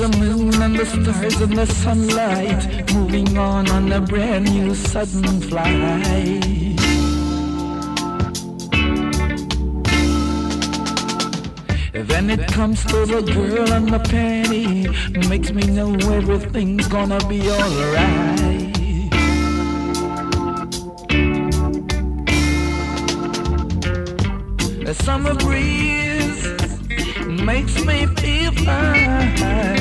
the moon and the stars and the sunlight, moving on a brand new sudden flight. Then it comes to the girl and the penny, makes me know everything's gonna be alright. The summer breeze makes me feel fine.